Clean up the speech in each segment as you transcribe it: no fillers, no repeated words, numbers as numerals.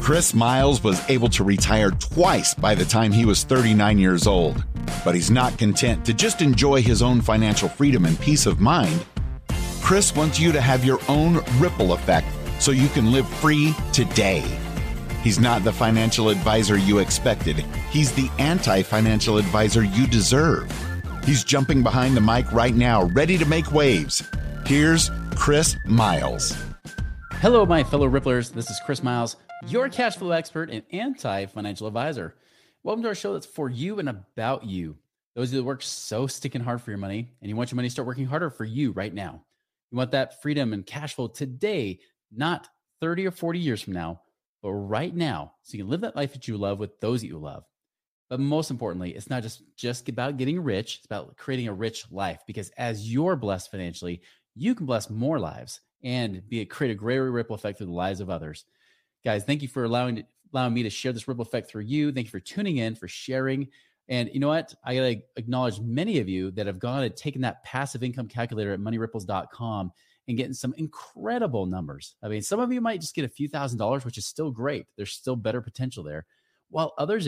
Chris Miles was able to retire twice by the time he was 39 years old. But he's not content to just enjoy his own financial freedom and peace of mind. Chris wants you to have your own ripple effect so you can live free today. He's not the financial advisor you expected. He's the anti-financial advisor you deserve. He's jumping behind the mic right now, ready to make waves. Here's Chris Miles. Hello, my fellow Ripplers. This is Chris Miles, your cash flow expert and anti-financial advisor. Welcome to our show that's for you and about you. Those of you that work so sticking hard for your money, and you want your money to start working harder for you right now. You want that freedom and cash flow today, not 30 or 40 years from now, but right now, so you can live that life that you love with those that you love. But most importantly, it's not just about getting rich. It's about creating a rich life, because as you're blessed financially, you can bless more lives and create a greater ripple effect through the lives of others. Guys, thank you for allowing me to share this ripple effect through you. Thank you for tuning in, for sharing. And you know what? I got to acknowledge many of you that have gone and taken that passive income calculator at moneyripples.com and getting some incredible numbers. I mean, some of you might just get a few $1,000s, which is still great. There's still better potential there. While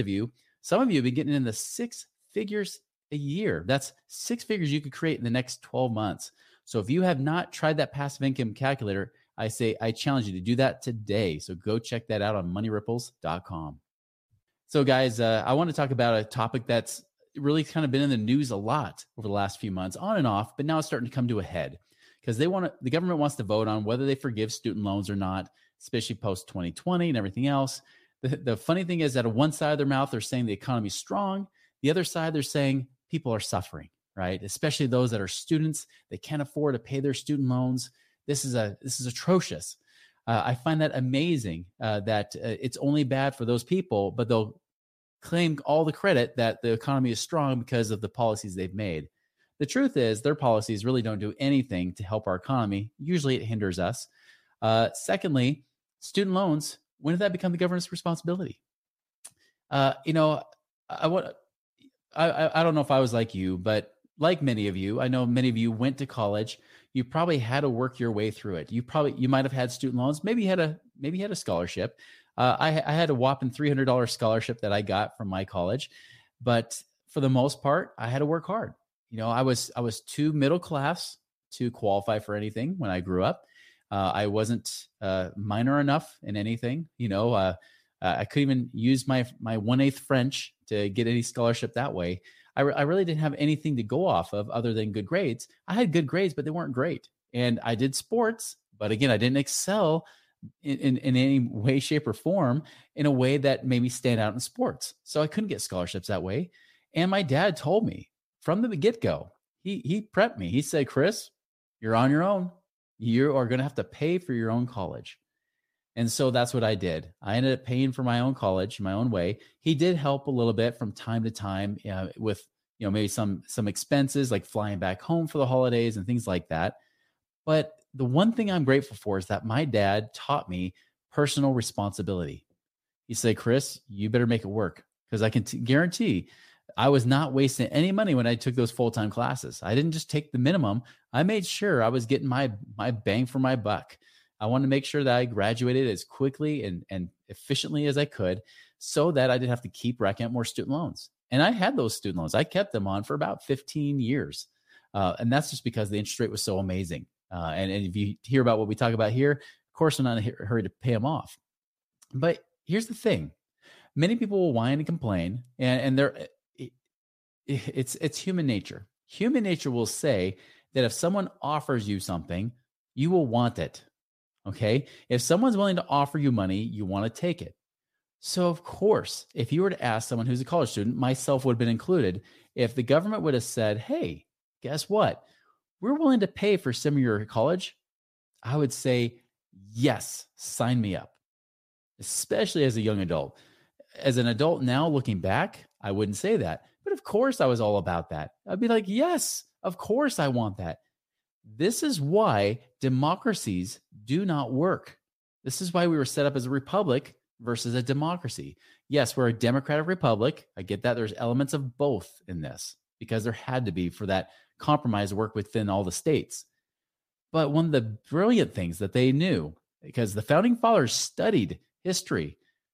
some of you have been getting in the six figures a year. That's six figures you could create in the next 12 months. So if you have not tried that passive income calculator, I challenge you to do that today. So go check that out on moneyripples.com. So guys, I want to talk about a topic that's really kind of been in the news a lot over the last few months, on and off, but now it's starting to come to a head because the government wants to vote on whether they forgive student loans or not, especially post 2020 and everything else. The funny thing is that on one side of their mouth, they're saying the economy is strong. The other side, they're saying people are suffering, right? Especially those that are students. They can't afford to pay their student loans. This is atrocious. I find that amazing that it's only bad for those people, but they'll claim all the credit that the economy is strong because of the policies they've made. The truth is their policies really don't do anything to help our economy. Usually it hinders us. Secondly, student loans, when did that become the government's responsibility? I don't know if I was like you, but like many of you, I know many of you went to college. You probably had to work your way through it. You might have had student loans. Maybe you had a scholarship. I had a whopping $300 scholarship that I got from my college, but for the most part, I had to work hard. I was too middle class to qualify for anything when I grew up. I wasn't minor enough in anything. I couldn't even use my 1/8 French to get any scholarship that way. I really didn't have anything to go off of other than good grades. I had good grades, but they weren't great. And I did sports, but again, I didn't excel in any way, shape, or form in a way that made me stand out in sports. So I couldn't get scholarships that way. And my dad told me from the get-go, he prepped me. He said, Chris, you're on your own. You are going to have to pay for your own college. And so that's what I did. I ended up paying for my own college my own way. He did help a little bit from time to time with maybe some expenses like flying back home for the holidays and things like that. But the one thing I'm grateful for is that my dad taught me personal responsibility. He said, Chris, you better make it work, because I can guarantee I was not wasting any money when I took those full-time classes. I didn't just take the minimum. I made sure I was getting my bang for my buck. I wanted to make sure that I graduated as quickly and efficiently as I could so that I didn't have to keep racking up more student loans. And I had those student loans. I kept them on for about 15 years. And that's just because the interest rate was so amazing. And if you hear about what we talk about here, of course, I'm not in a hurry to pay them off. But here's the thing. Many people will whine and complain, and it's human nature. Human nature will say that if someone offers you something, you will want it. Okay. If someone's willing to offer you money, you want to take it. So of course, if you were to ask someone who's a college student, myself would have been included, if the government would have said, hey, guess what? We're willing to pay for some of your college, I would say, yes, sign me up, especially as a young adult. As an adult now, looking back, I wouldn't say that. But of course, I was all about that. I'd be like, yes, of course I want that. This is why democracies do not work. This is why we were set up as a republic versus a democracy. Yes, we're a democratic republic. I get that. There's elements of both in this because there had to be for that compromise to work within all the states. But one of the brilliant things that they knew, because the founding fathers studied history,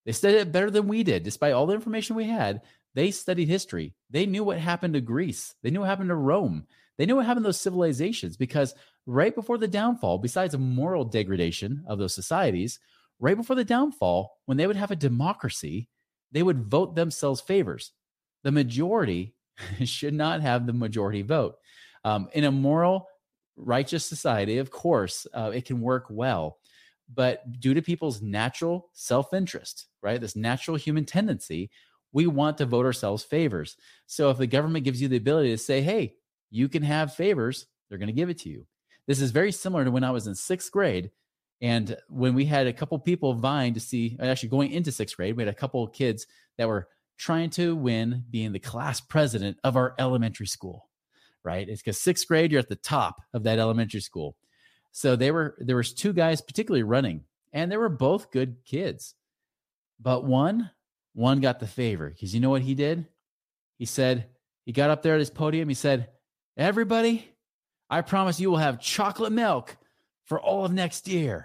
They studied it better than we did. Despite all the information we had, they studied history. They knew what happened to Greece. They knew what happened to Rome. They knew what happened to those civilizations, because right before the downfall, besides a moral degradation of those societies, right before the downfall, when they would have a democracy, they would vote themselves favors. The majority should not have the majority vote. In a moral, righteous society, of course, it can work well. But due to people's natural self-interest, right, this natural human tendency, we want to vote ourselves favors. So if the government gives you the ability to say, hey, you can have favors, they're going to give it to you. This is very similar to when I was in sixth grade. And when we had a couple people vying to see, actually going into sixth grade, we had a couple of kids that were trying to win being the class president of our elementary school, right? It's because sixth grade, you're at the top of that elementary school. So there was two guys particularly running, and they were both good kids. But one got the favor, because you know what he did? He said, he got up there at his podium. He said, everybody, I promise you will have chocolate milk for all of next year.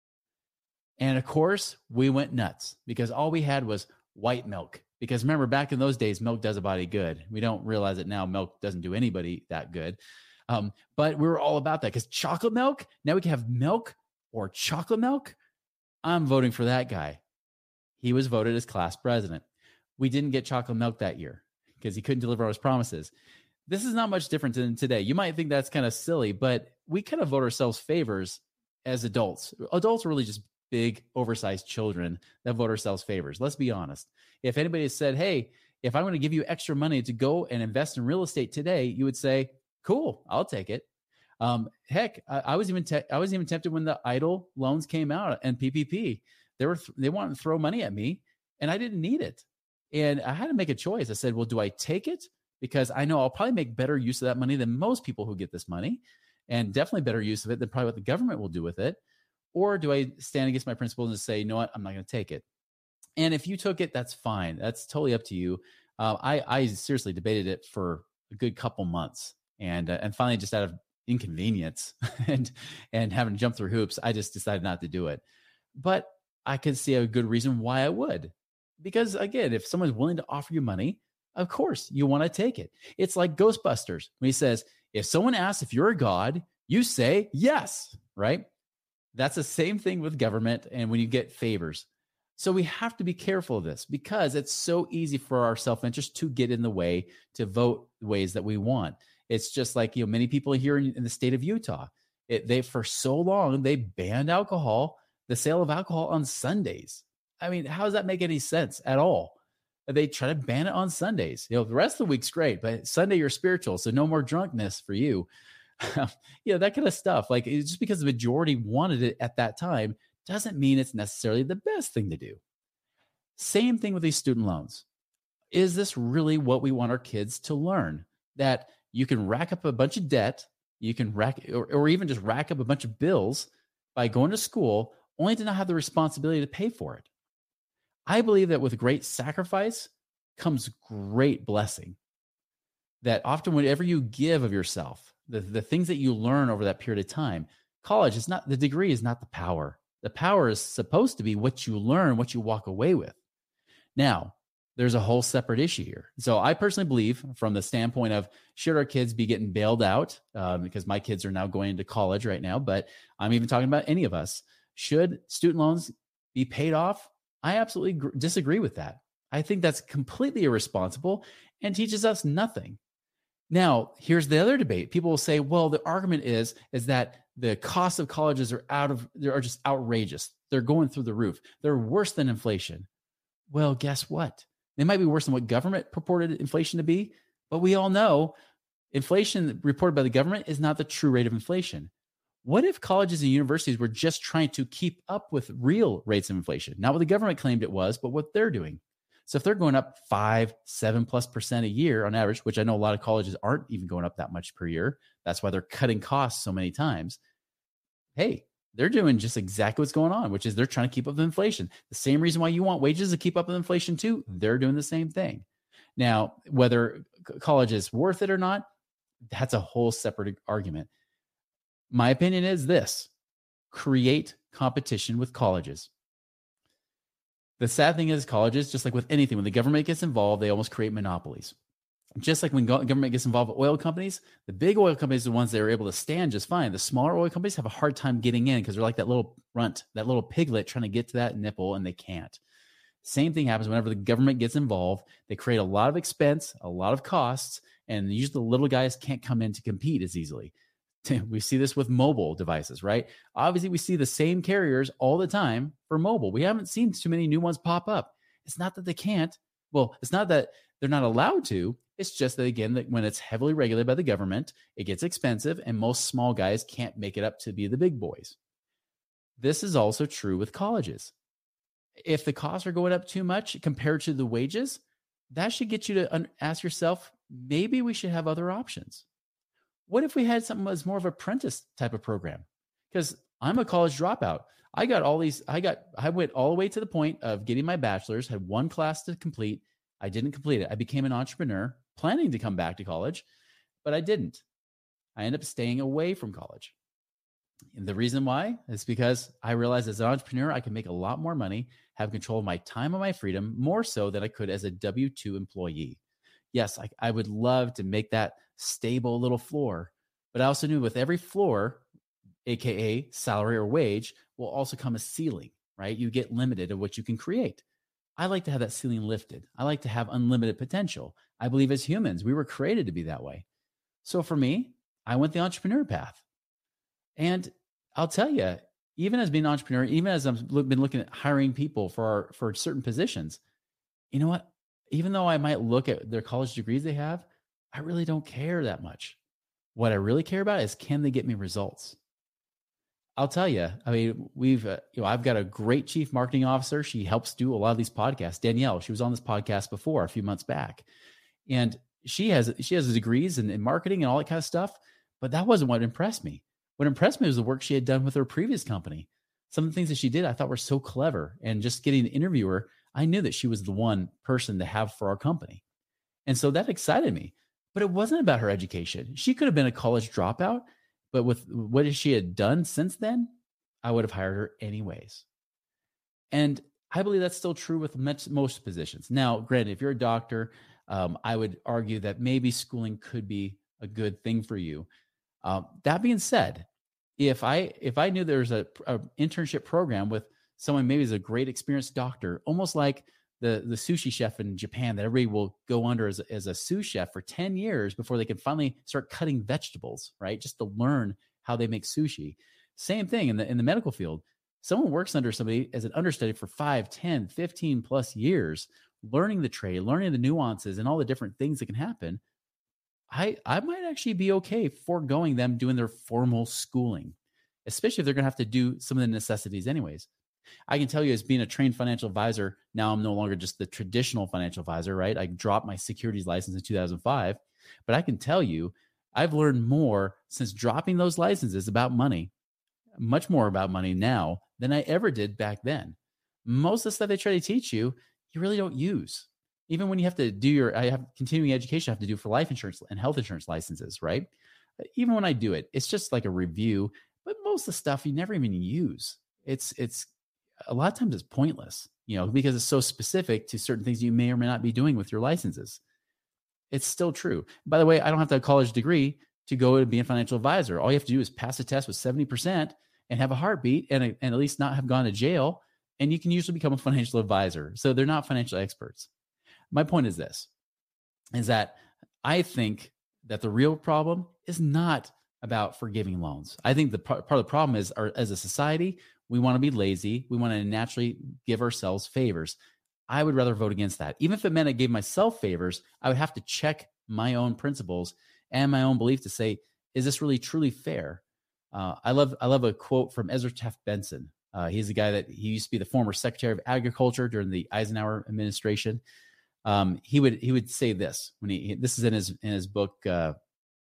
And of course, we went nuts, because all we had was white milk. Because remember, back in those days, milk does a body good. We don't realize it now. Milk doesn't do anybody that good. But we were all about that, because chocolate milk, now we can have milk or chocolate milk. I'm voting for that guy. He was voted as class president. We didn't get chocolate milk that year because he couldn't deliver on his promises. This is not much different than today. You might think that's kind of silly, but we kind of vote ourselves favors as adults. Adults are really just big, oversized children that vote ourselves favors. Let's be honest. If anybody said, hey, if I'm going to give you extra money to go and invest in real estate today, you would say, cool, I'll take it. Heck, I was even tempted when the EIDL loans came out and PPP. They wanted to throw money at me, and I didn't need it. And I had to make a choice. I said, well, do I take it? Because I know I'll probably make better use of that money than most people who get this money, and definitely better use of it than probably what the government will do with it. Or do I stand against my principles and say, you know what, I'm not going to take it? And if you took it, that's fine. That's totally up to you. I seriously debated it for a good couple months, and finally, just out of inconvenience and having to jump through hoops, I just decided not to do it. But I could see a good reason why I would. Because again, if someone's willing to offer you money, of course you want to take it. It's like Ghostbusters when he says, if someone asks if you're a god, you say yes, right? That's the same thing with government and when you get favors. So we have to be careful of this, because it's so easy for our self-interest to get in the way to vote the ways that we want. It's just like, many people here in the state of Utah, they for so long, they banned alcohol, the sale of alcohol on Sundays. I mean, how does that make any sense at all? They try to ban it on Sundays. The rest of the week's great, but Sunday you're spiritual, so no more drunkenness for you. That kind of stuff. Like, just because the majority wanted it at that time doesn't mean it's necessarily the best thing to do. Same thing with these student loans. Is this really what we want our kids to learn? That you can rack up a bunch of debt, you can or even just rack up a bunch of bills by going to school, only to not have the responsibility to pay for it. I believe that with great sacrifice comes great blessing. That often whenever you give of yourself, the things that you learn over that period of time, college is not, the degree is not the power. The power is supposed to be what you learn, what you walk away with. Now, there's a whole separate issue here. So I personally believe, from the standpoint of, should our kids be getting bailed out? Because my kids are now going into college right now, but I'm even talking about any of us. Should student loans be paid off? I absolutely disagree with that. I think that's completely irresponsible and teaches us nothing. Now, here's the other debate. People will say, well, the argument is that the cost of colleges are just outrageous. They're going through the roof. They're worse than inflation. Well, guess what? They might be worse than what government purported inflation to be, but we all know inflation reported by the government is not the true rate of inflation. What if colleges and universities were just trying to keep up with real rates of inflation? Not what the government claimed it was, but what they're doing. So if they're going up 5-7+% a year on average, which I know a lot of colleges aren't even going up that much per year, that's why they're cutting costs so many times. Hey, they're doing just exactly what's going on, which is they're trying to keep up with inflation. The same reason why you want wages to keep up with inflation too, they're doing the same thing. Now, whether college is worth it or not, that's a whole separate argument. My opinion is this: create competition with colleges. The sad thing is colleges, just like with anything, when the government gets involved, they almost create monopolies. Just like when government gets involved with oil companies, the big oil companies are the ones that are able to stand just fine. The smaller oil companies have a hard time getting in because they're like that little runt, that little piglet trying to get to that nipple, and they can't. Same thing happens whenever the government gets involved. They create a lot of expense, a lot of costs, and usually the little guys can't come in to compete as easily. We see this with mobile devices, right? Obviously, we see the same carriers all the time for mobile. We haven't seen too many new ones pop up. It's not that they can't. Well, it's not that they're not allowed to. It's just that, again, that when it's heavily regulated by the government, it gets expensive, and most small guys can't make it up to be the big boys. This is also true with colleges. If the costs are going up too much compared to the wages, that should get you to ask yourself, maybe we should have other options. What if we had something that was more of an apprentice type of program? Because I'm a college dropout. I went all the way to the point of getting my bachelor's, had one class to complete. I didn't complete it. I became an entrepreneur, planning to come back to college, but I didn't. I ended up staying away from college. And the reason why is because I realized as an entrepreneur, I can make a lot more money, have control of my time and my freedom, more so than I could as a W-2 employee. Yes, I would love to make that stable little floor, but I also knew with every floor, AKA salary or wage, will also come a ceiling, right? You get limited of what you can create. I like to have that ceiling lifted. I like to have unlimited potential. I believe as humans, we were created to be that way. So for me, I went the entrepreneur path. And I'll tell you, even as being an entrepreneur, even as I've been looking at hiring people for certain positions, you know what? Even though I might look at their college degrees they have, I really don't care that much. What I really care about is, can they get me results? I'll tell you, I mean, I've got a great chief marketing officer. She helps do a lot of these podcasts. Danielle, she was on this podcast before a few months back, and she has degrees in marketing and all that kind of stuff. But that wasn't what impressed me. What impressed me was the work she had done with her previous company. Some of the things that she did, I thought were so clever. And just getting to interview her, I knew that she was the one person to have for our company. And so that excited me. But it wasn't about her education. She could have been a college dropout, but with what she had done since then, I would have hired her anyways. And I believe that's still true with most positions. Now, granted, if you're a doctor, I would argue that maybe schooling could be a good thing for you. That being said, if I knew there was a internship program with someone maybe is a great experienced doctor, almost like the sushi chef in Japan that everybody will go under as a sous chef for 10 years before they can finally start cutting vegetables, right? Just to learn how they make sushi. Same thing in the medical field. Someone works under somebody as an understudy for 5, 10, 15 plus years, learning the trade, learning the nuances and all the different things that can happen. I might actually be okay foregoing them doing their formal schooling, especially if they're going to have to do some of the necessities anyways. I can tell you, as being a trained financial advisor, now I'm no longer just the traditional financial advisor, right? I dropped my securities license in 2005, but I can tell you, I've learned more since dropping those licenses about money, much more about money now than I ever did back then. Most of the stuff they try to teach you, you really don't use. Even when you have to do I have continuing education I have to do for life insurance and health insurance licenses, right? Even when I do it, it's just like a review, but most of the stuff you never even use. It's a lot of times it's pointless, because it's so specific to certain things you may or may not be doing with your licenses. It's still true. By the way, I don't have to have a college degree to go and be a financial advisor. All you have to do is pass a test with 70% and have a heartbeat and at least not have gone to jail. And you can usually become a financial advisor. So they're not financial experts. My point is this, is that I think that the real problem is not about forgiving loans. I think part of the problem is, as a society, we want to be lazy. We want to naturally give ourselves favors. I would rather vote against that. Even if it meant I gave myself favors, I would have to check my own principles and my own belief to say, is this really truly fair? I love a quote from Ezra Taft Benson. He's the guy he used to be the former Secretary of Agriculture during the Eisenhower administration. He would say this when this is in his book. Okay,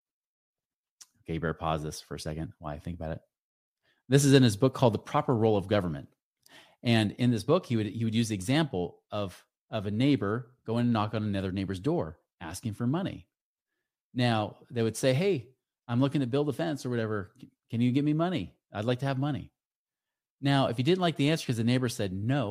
you better pause this for a second while I think about it. This is in his book called The Proper Role of Government. And in this book, he would use the example of a neighbor going and knock on another neighbor's door, asking for money. Now they would say, "Hey, I'm looking to build a fence or whatever. Can you give me money? I'd like to have money." Now, if you didn't like the answer because the neighbor said no,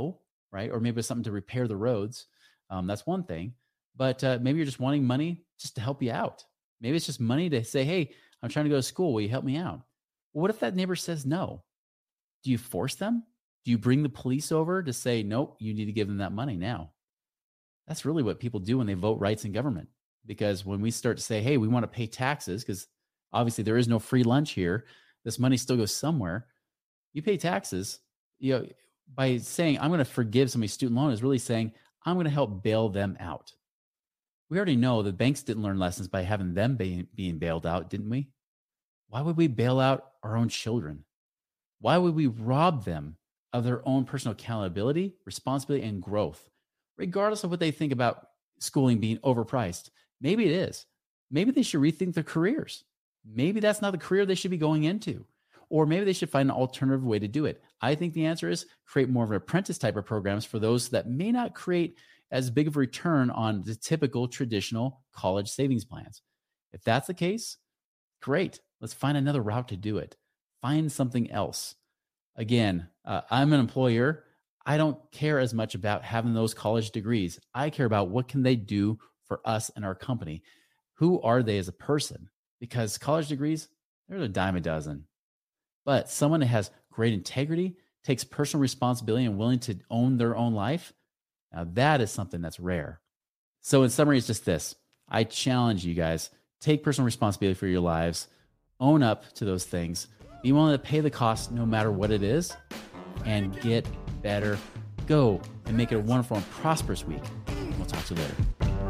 right? Or maybe it's something to repair the roads. That's one thing. But maybe you're just wanting money just to help you out. Maybe it's just money to say, hey, I'm trying to go to school. Will you help me out? Well, what if that neighbor says no? Do you force them? Do you bring the police over to say, nope, you need to give them that money now? That's really what people do when they vote rights in government. Because when we start to say, hey, we want to pay taxes, because obviously there is no free lunch here, this money still goes somewhere. You pay taxes. By saying, I'm going to forgive somebody's student loan is really saying, I'm going to help bail them out. We already know the banks didn't learn lessons by having them being bailed out, didn't we? Why would we bail out our own children? Why would we rob them of their own personal accountability, responsibility, and growth, regardless of what they think about schooling being overpriced? Maybe it is. Maybe they should rethink their careers. Maybe that's not the career they should be going into. Or maybe they should find an alternative way to do it. I think the answer is create more of an apprentice type of programs for those that may not create as big of a return on the typical traditional college savings plans. If that's the case, great. Let's find another route to do it. Find something else. Again, I'm an employer. I don't care as much about having those college degrees. I care about what can they do for us and our company. Who are they as a person? Because college degrees, they're a dime a dozen. But someone that has great integrity, takes personal responsibility, and willing to own their own life, now that is something that's rare. So in summary, it's just this. I challenge you guys, take personal responsibility for your lives, own up to those things, be willing to pay the cost no matter what it is, and get better. Go and make it a wonderful and prosperous week. We'll talk to you later.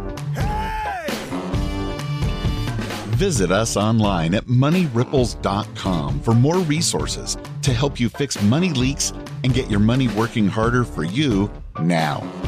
Visit us online at moneyripples.com for more resources to help you fix money leaks and get your money working harder for you now.